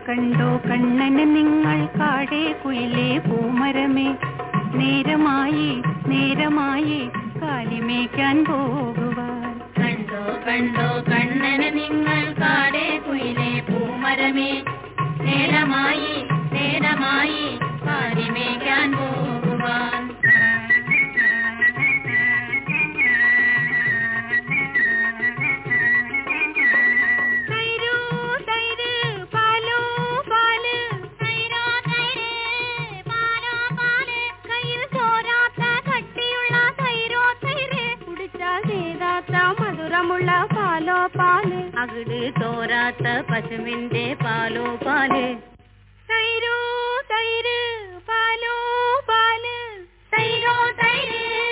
കണ്ടോ കണ്ണന് നിങ്ങൾ കാടേ കുയിലേ പൂമരമേ, നേരമായി നേരമായി കാലിമേക്കാൻ പോകുവാൻ. കണ്ടോ കണ്ടോ കണ്ണന് നിങ്ങൾ കാടേ കുയിലേ പൂമരമേ, നേരമായി നേരമായി കാലിമേക്കാൻ പോകുവാൻ. മധുരമുള്ള പാലോ പാല്, അകിട് തോരാത്ത പശുവിന്റെ പാലോ പാല്. തൈരോ തൈര് പാലോ പാല്, തൈരോ തൈര്